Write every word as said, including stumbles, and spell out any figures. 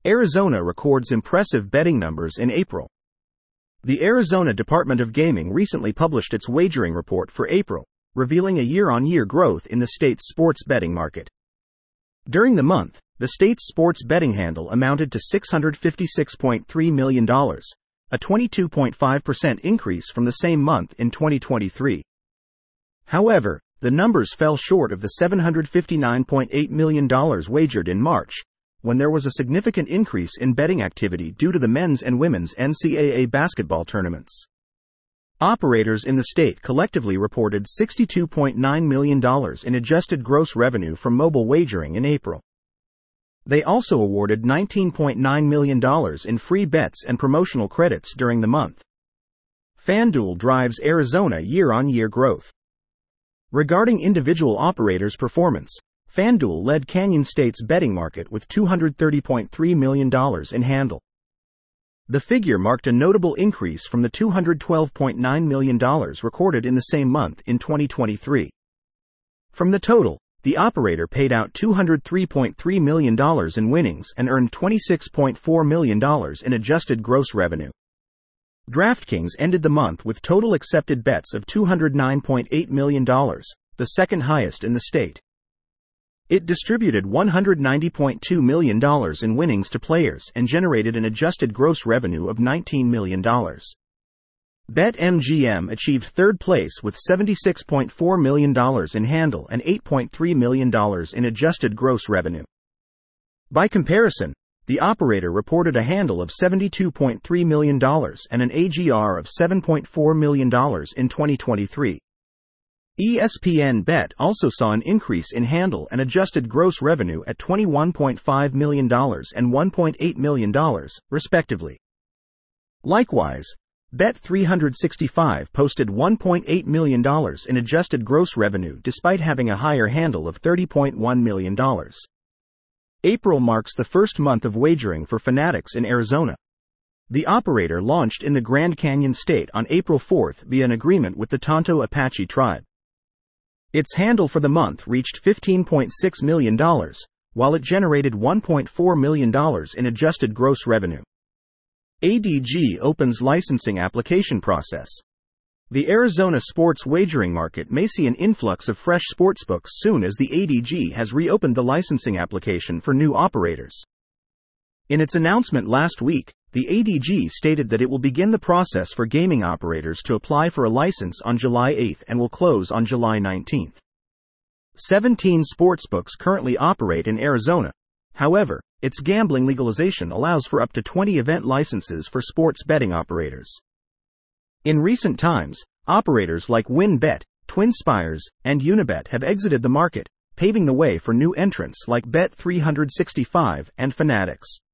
Arizona records impressive betting numbers in April. The Arizona Department of Gaming recently published its wagering report for April, revealing a year-on-year growth in the state's sports betting market. During the month, the state's sports betting handle amounted to six hundred fifty-six point three million dollars, a twenty-two point five percent increase from the same month in twenty twenty-three. However, the numbers fell short of the seven hundred fifty-nine point eight million dollars wagered in March, when there was a significant increase in betting activity due to the men's and women's N C double A basketball tournaments. Operators in the state collectively reported sixty-two point nine million dollars in adjusted gross revenue from mobile wagering in April. They also awarded nineteen point nine million dollars in free bets and promotional credits during the month. FanDuel drives Arizona year-on-year growth. Regarding individual operators' performance, FanDuel led Canyon State's betting market with two hundred thirty point three million dollars in handle. The figure marked a notable increase from the two hundred twelve point nine million dollars recorded in the same month in twenty twenty-three. From the total, the operator paid out two hundred three point three million dollars in winnings and earned twenty-six point four million dollars in adjusted gross revenue. DraftKings ended the month with total accepted bets of two hundred nine point eight million dollars, the second highest in the state. It distributed one hundred ninety point two million dollars in winnings to players and generated an adjusted gross revenue of nineteen million dollars. BetMGM achieved third place with seventy-six point four million dollars in handle and eight point three million dollars in adjusted gross revenue. By comparison, the operator reported a handle of seventy-two point three million dollars and an A G R of seven point four million dollars in twenty twenty-three. E S P N Bet also saw an increase in handle and adjusted gross revenue at twenty-one point five million dollars and one point eight million dollars, respectively. Likewise, Bet three sixty-five posted one point eight million dollars in adjusted gross revenue despite having a higher handle of thirty point one million dollars. April marks the first month of wagering for Fanatics in Arizona. The operator launched in the Grand Canyon State on April fourth via an agreement with the Tonto Apache tribe. Its handle for the month reached fifteen point six million dollars, while it generated one point four million dollars in adjusted gross revenue. A D G opens licensing application process. The Arizona sports wagering market may see an influx of fresh sportsbooks soon as the A D G has reopened the licensing application for new operators. In its announcement last week, the A D G stated that it will begin the process for gaming operators to apply for a license on July eighth and will close on July nineteenth. seventeen sportsbooks currently operate in Arizona. However, its gambling legalization allows for up to twenty event licenses for sports betting operators. In recent times, operators like WynnBET, TwinSpires, and Unibet have exited the market, paving the way for new entrants like Bet three sixty-five and Fanatics.